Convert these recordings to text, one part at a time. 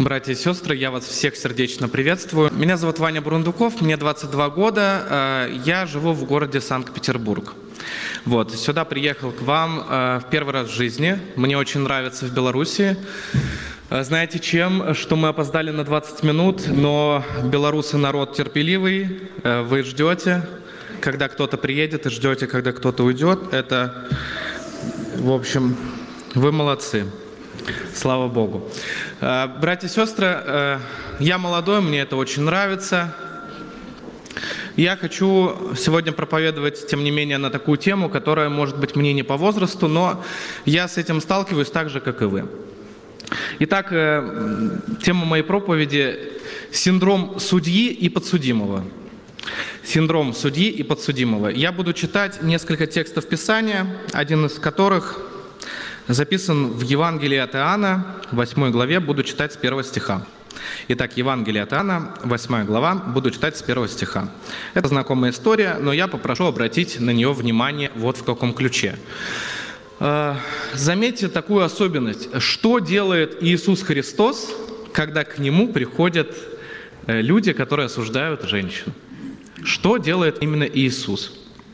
Братья и сестры, я вас всех сердечно приветствую. Меня зовут Ваня Бурундуков, мне 22 года, я живу в городе Санкт-Петербург. Сюда приехал к вам в первый раз в жизни, мне очень нравится в Беларуси. Знаете чем? Что мы опоздали на 20 минут, но белорусы народ терпеливый, вы ждете, когда кто-то приедет, и ждете, когда кто-то уйдет. Это, в общем, вы молодцы. Слава Богу. Братья и сестры, я молодой, мне это очень нравится. Я хочу сегодня проповедовать, тем не менее, на такую тему, которая, может быть, мне не по возрасту, но я с этим сталкиваюсь так же, как и вы. Итак, тема моей проповеди – синдром судьи и подсудимого. Синдром судьи и подсудимого. Я буду читать несколько текстов Писания, один из которых записан в Евангелии от Иоанна, 8 главе, буду читать с 1 стиха. Итак, Евангелие от Иоанна, 8 глава, буду читать с 1 стиха. Это знакомая история, но я попрошу обратить на нее внимание вот в каком ключе. Заметьте такую особенность. Что делает Иисус Христос, когда к Нему приходят люди, которые осуждают женщин? Что делает именно Иисус?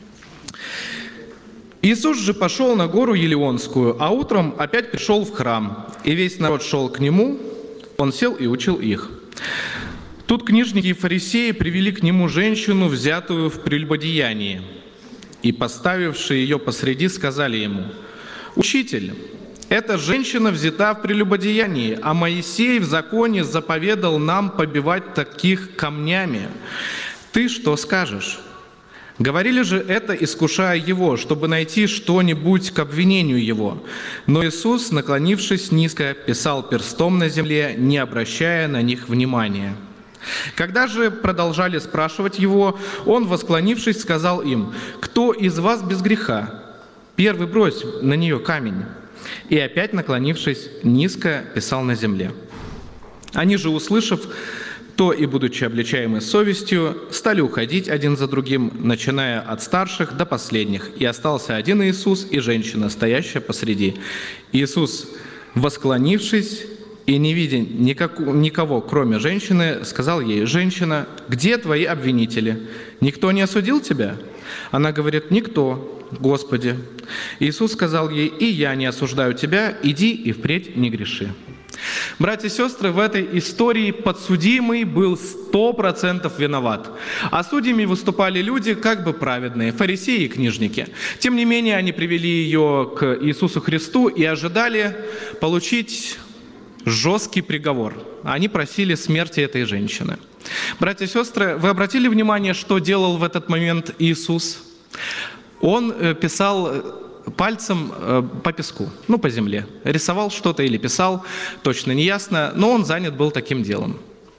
Иисус же пошел на гору Елеонскую, а утром опять пришел в храм, и весь народ шел к Нему, Он сел и учил их. Тут книжники и фарисеи привели к Нему женщину, взятую в прелюбодеянии, и, поставившие ее посреди, сказали Ему: «Учитель, эта женщина взята в прелюбодеянии, а Моисей в законе заповедал нам побивать таких камнями. Ты что скажешь?» Говорили же это, искушая Его, чтобы найти что-нибудь к обвинению Его. Но Иисус, наклонившись низко, писал перстом на земле, не обращая на них внимания. Когда же продолжали спрашивать Его, Он, восклонившись, сказал им: «Кто из вас без греха? Первый брось на нее камень». И опять, наклонившись низко, писал на земле. Они же, услышав то и, будучи обличаемы совестью, стали уходить один за другим, начиная от старших до последних. И остался один Иисус и женщина, стоящая посреди. Иисус, восклонившись и не видя никого, кроме женщины, сказал ей: «Женщина, где твои обвинители? Никто не осудил тебя?» Она говорит: «Никто, Господи». Иисус сказал ей: «И я не осуждаю тебя, иди и впредь не греши». Братья и сестры, в этой истории подсудимый был 100% виноват. А судьями выступали люди как бы праведные, фарисеи и книжники. Тем не менее, они привели ее к Иисусу Христу и ожидали получить жесткий приговор. Они просили смерти этой женщины. Братья и сестры, вы обратили внимание, что делал в этот момент Иисус? Он писал пальцем по песку, по земле. Рисовал что-то или писал, точно не ясно, но он занят был таким делом.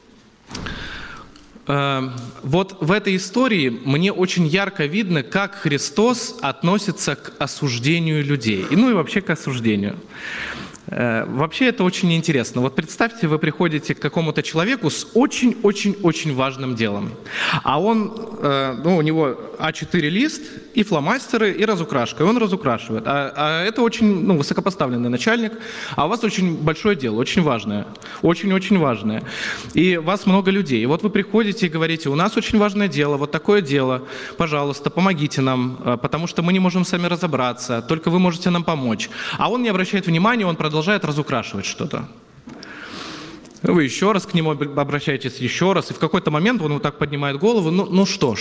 Вот в этой истории мне очень ярко видно, как Христос относится к осуждению людей, и вообще к осуждению. Вообще это очень интересно. Вот представьте, вы приходите к какому-то человеку с очень-очень-очень важным делом, а он, у него А4 лист и фломастеры, и разукрашка, и он разукрашивает. А это очень высокопоставленный начальник, а у вас очень большое дело, очень важное, очень-очень важное. И вас много людей. И вот вы приходите и говорите: «У нас очень важное дело, вот такое дело, пожалуйста, помогите нам, потому что мы не можем сами разобраться, только вы можете нам помочь». А он не обращает внимания, он продолжает разукрашивать что-то. Вы еще раз к нему обращаетесь, еще раз, и в какой-то момент он вот так поднимает голову: что?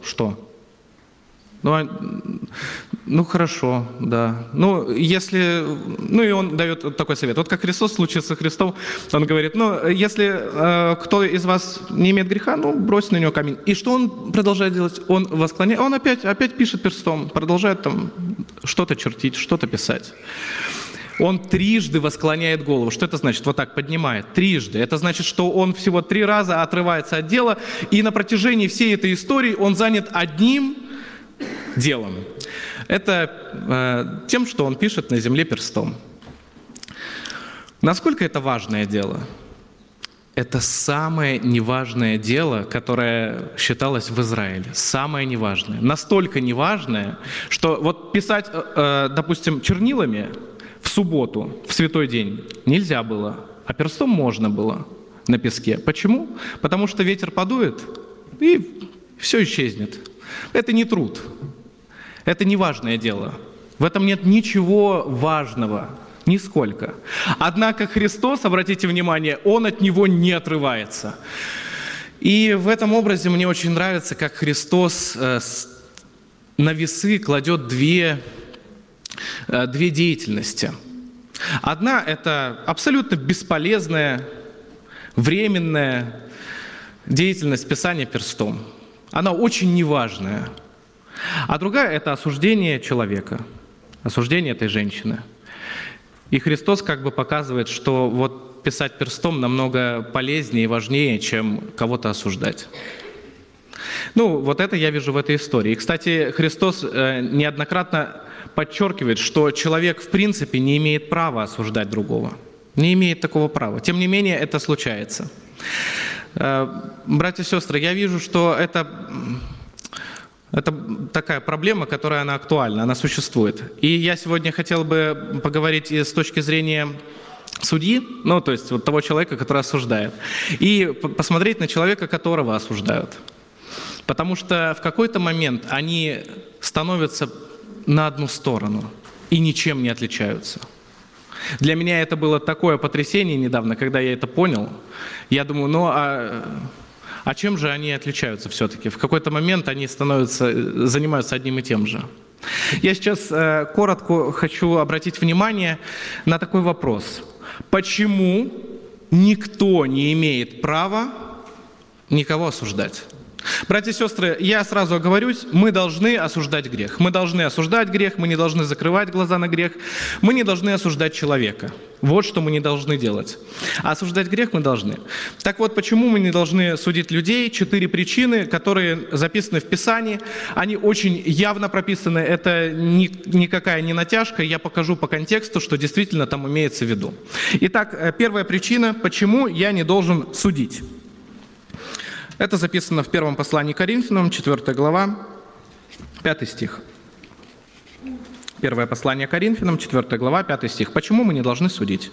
Хорошо, да. Если... и он дает такой совет. Вот как Христос в случае со Христом, он говорит: если кто из вас не имеет греха, брось на него камень. И что он продолжает делать? Он восклоняет, он опять пишет перстом, продолжает там что-то чертить, что-то писать. Он трижды восклоняет голову. Что это значит? Вот так поднимает. Трижды. Это значит, что он всего 3 раза отрывается от дела, и на протяжении всей этой истории он занят одним делом. Это тем, что он пишет на земле перстом. Насколько это важное дело? Это самое неважное дело, которое считалось в Израиле. Самое неважное. Настолько неважное, что вот писать, допустим, чернилами в субботу, в святой день, нельзя было, а перстом можно было. на песке. Почему? Потому что ветер подует, и все исчезнет. Это не труд. Это не важное дело. В этом нет ничего важного. Нисколько. Однако Христос, обратите внимание, Он от него не отрывается. И в этом образе мне очень нравится, как Христос на весы кладет две деятельности. Одна – это абсолютно бесполезная, временная деятельность писания перстом. Она очень неважная. А другая – это осуждение человека, осуждение этой женщины. И Христос как бы показывает, что вот писать перстом намного полезнее и важнее, чем кого-то осуждать. Ну, вот это я вижу в этой истории. И, кстати, Христос неоднократно подчеркивает, что человек в принципе не имеет права осуждать другого. Не имеет такого права. Тем не менее, это случается. Братья и сестры, я вижу, что это такая проблема, которая она актуальна, она существует. И я сегодня хотел бы поговорить с точки зрения судьи, ну, то есть вот того человека, который осуждает, и посмотреть на человека, которого осуждают. Потому что в какой-то момент они становятся на одну сторону и ничем не отличаются. Для меня это было такое потрясение недавно, когда я это понял. Я думаю, а чем же они отличаются все-таки? В какой-то момент они занимаются одним и тем же. Я сейчас коротко хочу обратить внимание на такой вопрос. Почему никто не имеет права никого осуждать? Братья и сестры, я сразу оговорюсь, мы должны осуждать грех. Мы должны осуждать грех, мы не должны закрывать глаза на грех, мы не должны осуждать человека. Вот что мы не должны делать. А осуждать грех мы должны. Так вот, почему мы не должны судить людей? 4 причины, которые записаны в Писании. Они очень явно прописаны. Это никакая не натяжка. Я покажу по контексту, что действительно там имеется в виду. Итак, первая причина, почему я не должен судить. Это записано в первом послании к Коринфянам, 4 глава, 5 стих. Первое послание к Коринфянам, 4 глава, 5 стих. Почему мы не должны судить?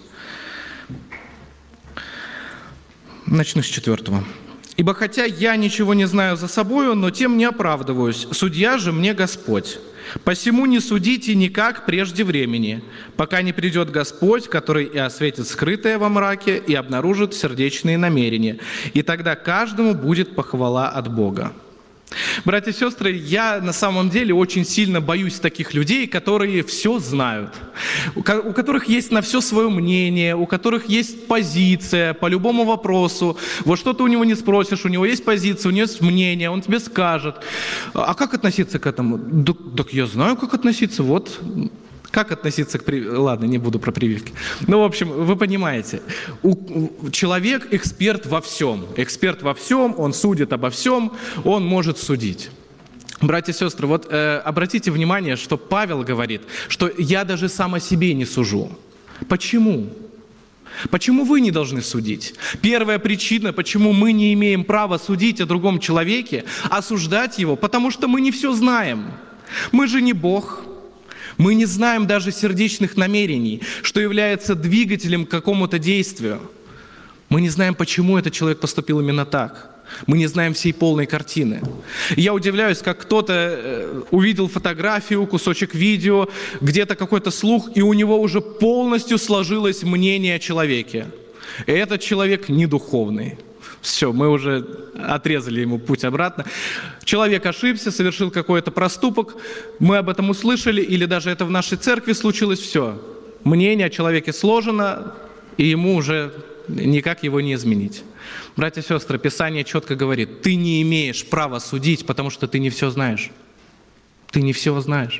Начну с 4. «Ибо хотя я ничего не знаю за собою, но тем не оправдываюсь. Судья же мне Господь. Посему не судите никак прежде времени, пока не придет Господь, который и осветит скрытое во мраке, и обнаружит сердечные намерения. И тогда каждому будет похвала от Бога». Братья и сестры, я на самом деле очень сильно боюсь таких людей, которые все знают, у которых есть на все свое мнение, у которых есть позиция по любому вопросу. Вот что ты у него не спросишь, у него есть позиция, у него есть мнение, он тебе скажет. А как относиться к этому? Так я знаю, как относиться, вот... Как относиться к прививке? Ладно, не буду про прививки. Ну, в общем, вы понимаете, человек эксперт во всем. Эксперт во всем, он судит обо всем, он может судить. Братья и сестры, вот обратите внимание, что Павел говорит, что я даже сам о себе не сужу. Почему? Почему вы не должны судить? Первая причина, почему мы не имеем права судить о другом человеке, осуждать его, потому что мы не все знаем. Мы же не Бог. Мы не знаем даже сердечных намерений, что является двигателем к какому-то действию. Мы не знаем, почему этот человек поступил именно так. Мы не знаем всей полной картины. Я удивляюсь, как кто-то увидел фотографию, кусочек видео, где-то какой-то слух, и у него уже полностью сложилось мнение о человеке. И этот человек не духовный. Все, мы уже отрезали ему путь обратно. Человек ошибся, совершил какой-то проступок, мы об этом услышали, или даже это в нашей церкви случилось, все. Мнение о человеке сложено, и ему уже никак его не изменить. Братья и сестры, Писание четко говорит, ты не имеешь права судить, потому что ты не все знаешь. Ты не все знаешь.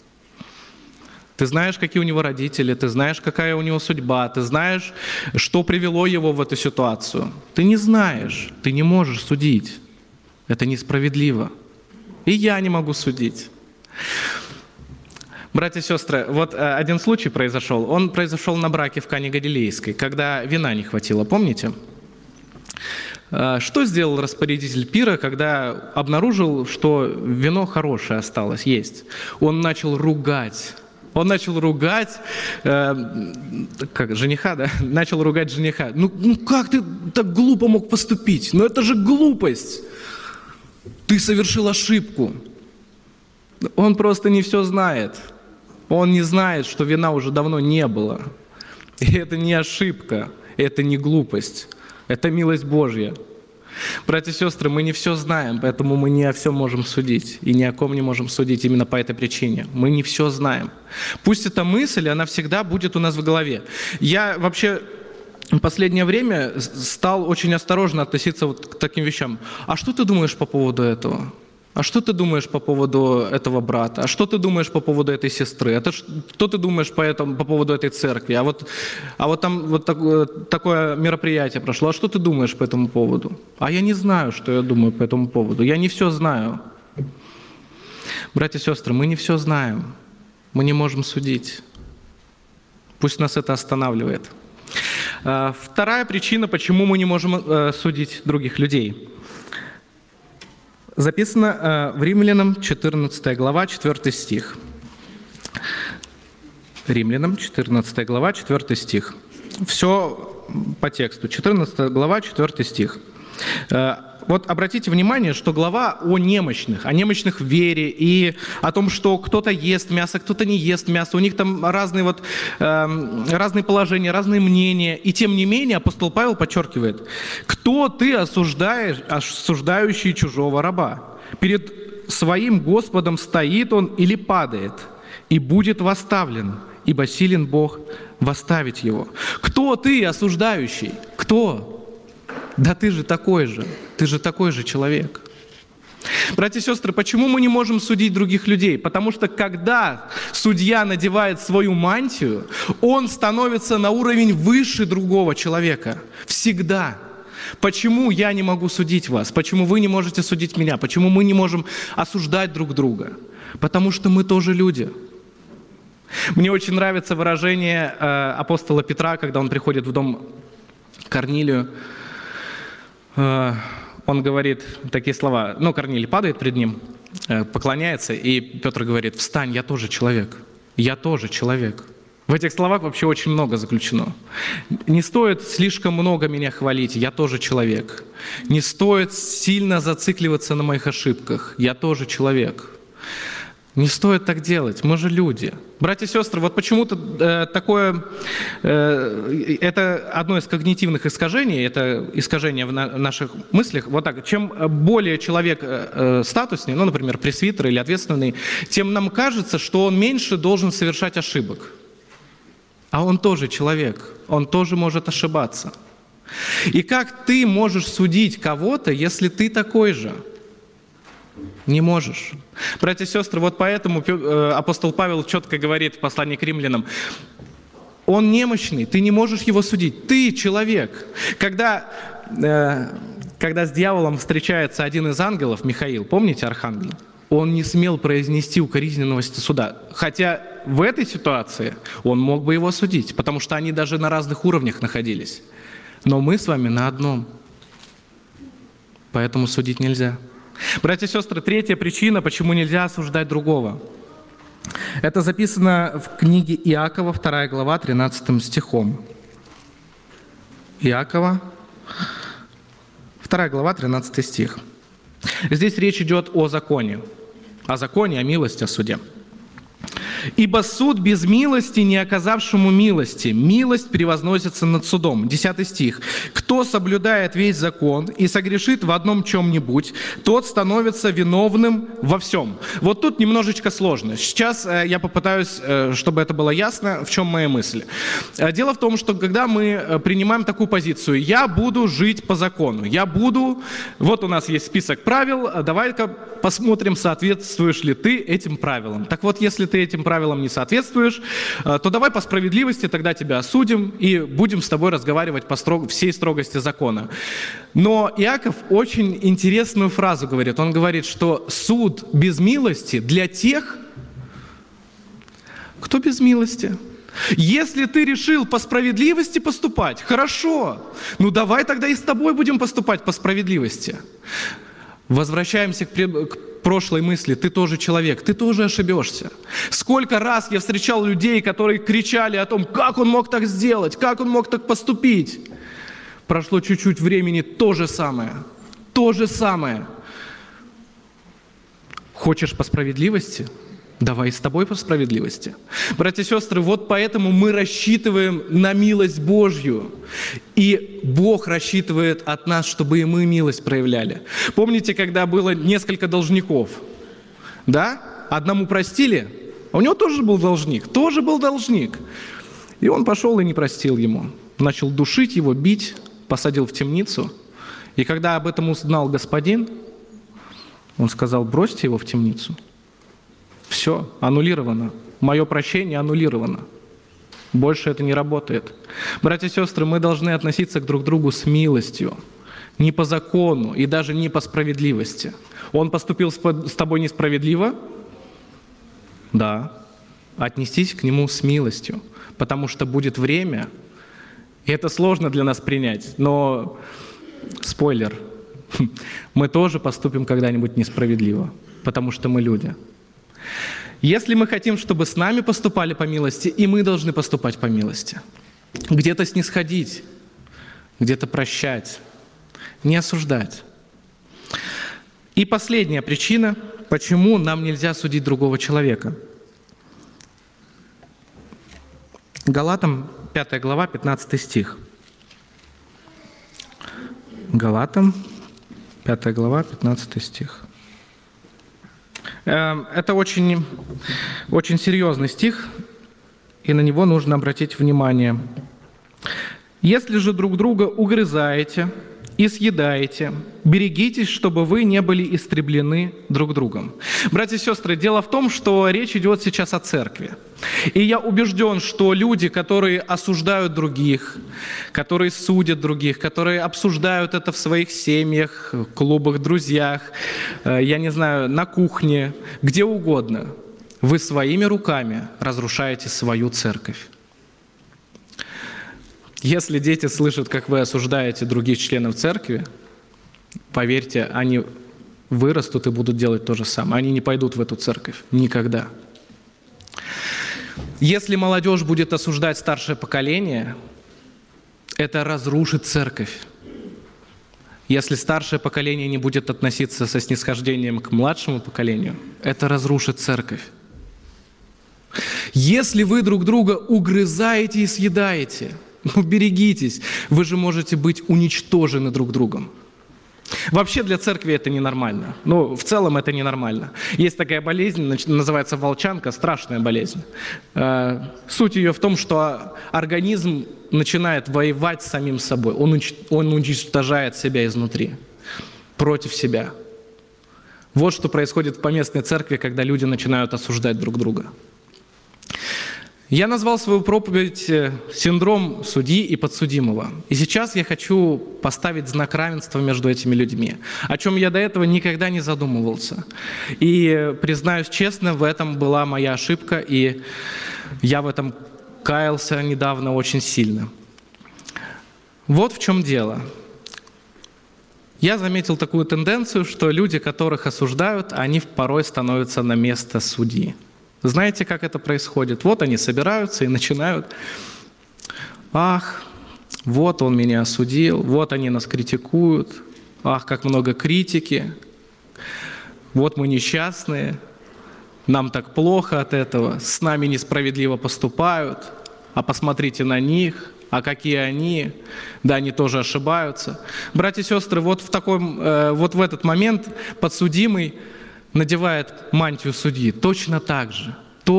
Ты знаешь, какие у него родители, ты знаешь, какая у него судьба, ты знаешь, что привело его в эту ситуацию. Ты не знаешь, ты не можешь судить. Это несправедливо. И я не могу судить. Братья и сестры, вот один случай произошел. Он произошел на браке в Кане Галилейской, когда вина не хватило, помните? Что сделал распорядитель пира, когда обнаружил, что вино хорошее осталось есть? Он начал ругать Он начал ругать жениха, да? Начал ругать жениха. Ну как ты так глупо мог поступить? Ну это же глупость. Ты совершил ошибку. Он просто не все знает. Он не знает, что вина уже давно не было. И это не ошибка, это не глупость, это милость Божья. Братья и сестры, мы не все знаем, поэтому мы не о всем можем судить. И ни о ком не можем судить именно по этой причине. Мы не все знаем. Пусть эта мысль, она всегда будет у нас в голове. Я вообще в последнее время стал очень осторожно относиться вот к таким вещам. А что ты думаешь по поводу этого? А что ты думаешь по поводу этого брата? А что ты думаешь по поводу этой сестры? Что ты думаешь по поводу этой церкви? А вот там вот такое мероприятие прошло. А что ты думаешь по этому поводу? А я не знаю, что я думаю по этому поводу. Я не все знаю. Братья и сестры, мы не все знаем. Мы не можем судить. Пусть нас это останавливает. Вторая причина, почему мы не можем судить других людей. Записано в Римлянам 14 глава, 4 стих. Римлянам 14 глава, 4 стих. Все по тексту. 14 глава, 4 стих. Вот обратите внимание, что глава о немощных в вере и о том, что кто-то ест мясо, кто-то не ест мясо. У них там разные положения, разные мнения. И тем не менее апостол Павел подчеркивает: кто ты, осуждающий чужого раба? Перед своим Господом стоит он или падает, и будет восставлен, ибо силен Бог восставить его. Кто ты, осуждающий? Кто? Да ты же такой же человек. Братья и сестры, почему мы не можем судить других людей? Потому что когда судья надевает свою мантию, он становится на уровень выше другого человека. Всегда. Почему я не могу судить вас? Почему вы не можете судить меня? Почему мы не можем осуждать друг друга? Потому что мы тоже люди. Мне очень нравится выражение апостола Петра, когда он приходит в дом Корнилию. Он говорит такие слова. Корнилий падает перед ним, поклоняется, и Петр говорит: «Встань, я тоже человек, я тоже человек». В этих словах вообще очень много заключено. Не стоит слишком много меня хвалить, я тоже человек. Не стоит сильно зацикливаться на моих ошибках, я тоже человек. Не стоит так делать, мы же люди. Братья и сестры, вот почему-то это одно из когнитивных искажений, это искажение в наших мыслях. Вот так, чем более человек статусный, например, пресвитер или ответственный, тем нам кажется, что он меньше должен совершать ошибок. А он тоже человек, он тоже может ошибаться. И как ты можешь судить кого-то, если ты такой же? Не можешь. Братья и сестры, вот поэтому апостол Павел четко говорит в послании к римлянам: он немощный, ты не можешь его судить, ты человек. Когда с дьяволом встречается один из ангелов, Михаил, помните, архангел? Он не смел произнести укоризненного суда. Хотя в этой ситуации он мог бы его осудить, потому что они даже на разных уровнях находились. Но мы с вами на одном. Поэтому судить нельзя. Братья и сестры, третья причина, почему нельзя осуждать другого. Это записано в книге Иакова, 2 глава, 13 стихом. Иакова, 2 глава, 13 стих. Здесь речь идет о законе, о милости, о суде. «Ибо суд без милости, не оказавшему милости, милость превозносится над судом». 10 стих. «Кто соблюдает весь закон и согрешит в одном чем-нибудь, тот становится виновным во всем». Вот тут немножечко сложно. Сейчас я попытаюсь, чтобы это было ясно, в чем моя мысль. Дело в том, что когда мы принимаем такую позицию: я буду жить по закону, вот у нас есть список правил, давай-ка посмотрим, соответствуешь ли ты этим правилам. Так вот, если ты этим правилам не соответствуешь, то давай по справедливости тогда тебя осудим и будем с тобой разговаривать по всей строгости закона. Но Иаков очень интересную фразу говорит. Он говорит, что суд без милости для тех, кто без милости. Если ты решил по справедливости поступать, хорошо, давай тогда и с тобой будем поступать по справедливости. Возвращаемся к прошлой мысли: ты тоже человек, ты тоже ошибешься. Сколько раз я встречал людей, которые кричали о том, как он мог так сделать, как он мог так поступить. Прошло чуть-чуть времени, то же самое. То же самое. Хочешь по справедливости? Давай и с тобой по справедливости. Братья и сестры, вот поэтому мы рассчитываем на милость Божью. И Бог рассчитывает от нас, чтобы и мы милость проявляли. Помните, когда было несколько должников? Да? Одному простили, а у него тоже был должник. И он пошел и не простил ему. Начал душить его, бить, посадил в темницу. И когда об этом узнал господин, он сказал: бросьте его в темницу. Все, аннулировано. Мое прощение аннулировано. Больше это не работает. Братья и сестры, мы должны относиться друг к другу с милостью. Не по закону и даже не по справедливости. Он поступил с тобой несправедливо? Да. Отнесись к нему с милостью. Потому что будет время, и это сложно для нас принять, но спойлер, мы тоже поступим когда-нибудь несправедливо, потому что мы люди. Если мы хотим, чтобы с нами поступали по милости, и мы должны поступать по милости. Где-то снисходить, где-то прощать, не осуждать. И последняя причина, почему нам нельзя судить другого человека. Галатам 5 глава, 15 стих. Галатам 5 глава, 15 стих. Это очень, очень серьезный стих, и на него нужно обратить внимание. «Если же друг друга угрызаете и съедаете, берегитесь, чтобы вы не были истреблены друг другом». Братья и сестры, дело в том, что речь идет сейчас о церкви. И я убежден, что люди, которые осуждают других, которые судят других, которые обсуждают это в своих семьях, клубах, друзьях, я не знаю, на кухне, где угодно, вы своими руками разрушаете свою церковь. Если дети слышат, как вы осуждаете других членов церкви, поверьте, они вырастут и будут делать то же самое. Они не пойдут в эту церковь. Никогда. Если молодежь будет осуждать старшее поколение, это разрушит церковь. Если старшее поколение не будет относиться со снисхождением к младшему поколению, это разрушит церковь. Если вы друг друга угрызаете и съедаете, берегитесь, вы же можете быть уничтожены друг другом. Вообще для церкви это ненормально. В целом это ненормально. Есть такая болезнь, называется волчанка, страшная болезнь. Суть ее в том, что организм начинает воевать с самим собой. Он уничтожает себя изнутри, против себя. Вот что происходит в поместной церкви, когда люди начинают осуждать друг друга. Я назвал свою проповедь «Синдром судьи и подсудимого». И сейчас я хочу поставить знак равенства между этими людьми, о чем я до этого никогда не задумывался. И, признаюсь честно, в этом была моя ошибка, и я в этом каялся недавно очень сильно. Вот в чем дело. Я заметил такую тенденцию, что люди, которых осуждают, они порой становятся на место судьи. Знаете, как это происходит? Вот они собираются и начинают: «Ах, вот он меня осудил, вот они нас критикуют, ах, как много критики, вот мы несчастные, нам так плохо от этого, с нами несправедливо поступают, а посмотрите на них, а какие они, да, они тоже ошибаются». Братья и сестры, вот в этот момент подсудимый надевает мантию судьи. Точно так же.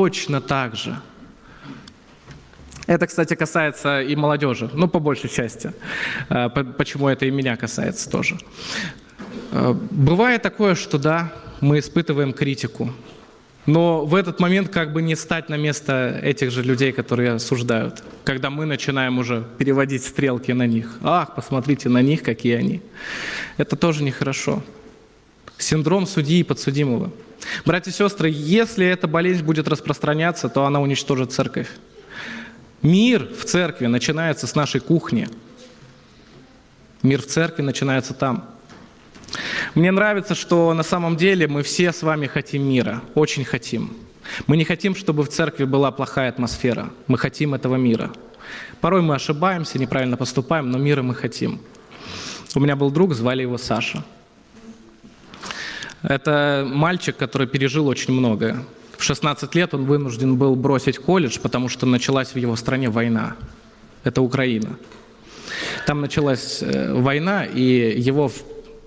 Это, кстати, касается и молодежи, по большей части. Почему это и меня касается тоже. Бывает такое, что да, мы испытываем критику, но в этот момент как бы не стать на место этих же людей, которые осуждают, когда мы начинаем уже переводить стрелки на них. Ах, посмотрите на них, какие они. Это тоже нехорошо. Синдром судьи и подсудимого. Братья и сестры, если эта болезнь будет распространяться, то она уничтожит церковь. Мир в церкви начинается с нашей кухни. Мир в церкви начинается там. Мне нравится, что на самом деле мы все с вами хотим мира, очень хотим. Мы не хотим, чтобы в церкви была плохая атмосфера. Мы хотим этого мира. Порой мы ошибаемся, неправильно поступаем, но мира мы хотим. У меня был друг, звали его Саша. Это мальчик, который пережил очень многое. В 16 лет он вынужден был бросить колледж, потому что началась в его стране война. Это Украина. Там началась война, и его в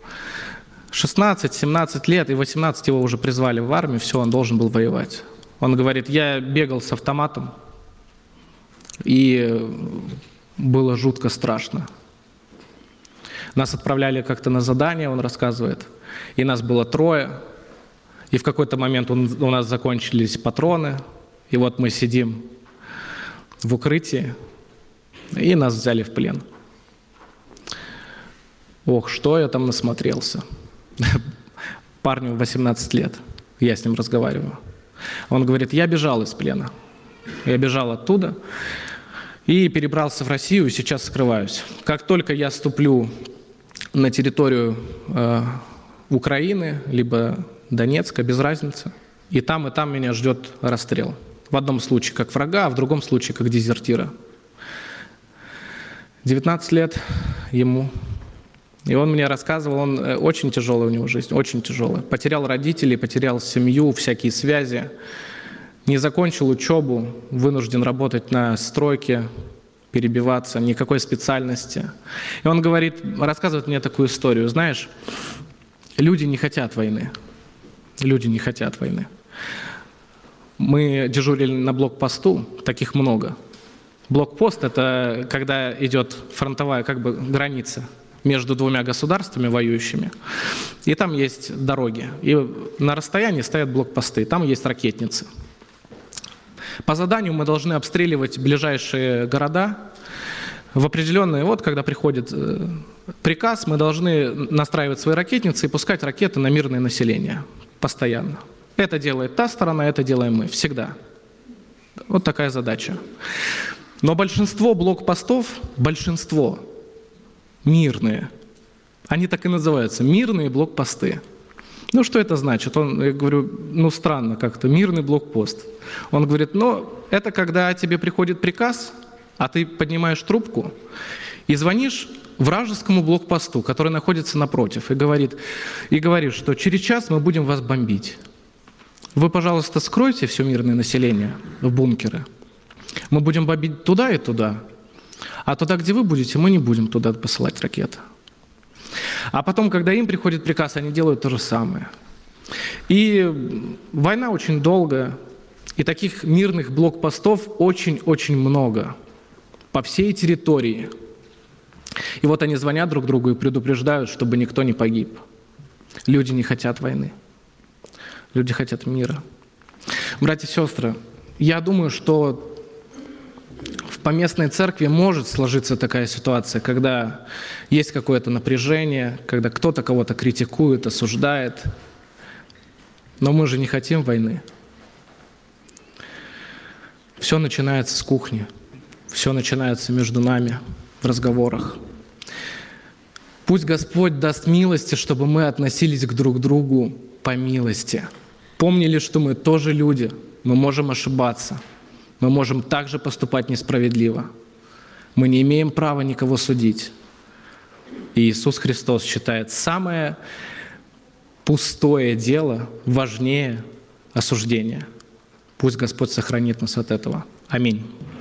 16-17 лет, и 18 его уже призвали в армию, все, он должен был воевать. Он говорит, я бегал с автоматом, и было жутко страшно. Нас отправляли как-то на задание, он рассказывает, и нас было 3, и в какой-то момент у нас закончились патроны, и вот мы сидим в укрытии, и нас взяли в плен. Ох, что я там насмотрелся. Парню 18 лет, я с ним разговариваю. Он говорит, я бежал из плена, я бежал оттуда и перебрался в Россию, и сейчас скрываюсь. Как только я ступлю на территорию Украины, либо Донецка, без разницы, и там меня ждет расстрел. В одном случае как врага, а в другом случае как дезертира. 19 лет ему. И он мне рассказывал, он очень тяжелая у него жизнь, очень тяжелая. Потерял родителей, потерял семью, всякие связи. Не закончил учебу, вынужден работать на стройке, перебиваться, никакой специальности. И он говорит, рассказывает мне такую историю. Знаешь, люди не хотят войны. Люди не хотят войны. Мы дежурили на блокпосту, таких много. Блокпост – это когда идет фронтовая граница между 2 государствами воюющими. И там есть дороги. И на расстоянии стоят блокпосты, там есть ракетницы. По заданию мы должны обстреливать ближайшие города. В определенные, когда приходит приказ, мы должны настраивать свои ракетницы и пускать ракеты на мирное население. Постоянно. Это делает та сторона, это делаем мы. Всегда. Вот такая задача. Но большинство блокпостов, большинство мирные. Они так и называются, мирные блокпосты. Ну, что это значит? Я говорю, странно как-то, мирный блокпост. Он говорит, это когда тебе приходит приказ, а ты поднимаешь трубку и звонишь вражескому блокпосту, который находится напротив, и говоришь, что через час мы будем вас бомбить. Вы, пожалуйста, скройте все мирное население в бункеры. Мы будем бомбить туда и туда. А туда, где вы будете, мы не будем туда посылать ракеты. А потом, когда им приходит приказ, они делают то же самое. И война очень долгая, и таких мирных блокпостов очень-очень много по всей территории. И вот они звонят друг другу и предупреждают, чтобы никто не погиб. Люди не хотят войны. Люди хотят мира. Братья и сестры, я думаю, что в поместной церкви может сложиться такая ситуация, когда есть какое-то напряжение, когда кто-то кого-то критикует, осуждает. Но мы же не хотим войны. Все начинается с кухни, все начинается между нами в разговорах. Пусть Господь даст милости, чтобы мы относились друг к другу по милости. Помнили, что мы тоже люди, мы можем ошибаться. Мы можем также поступать несправедливо. Мы не имеем права никого судить. И Иисус Христос считает самое пустое дело важнее осуждения. Пусть Господь сохранит нас от этого. Аминь.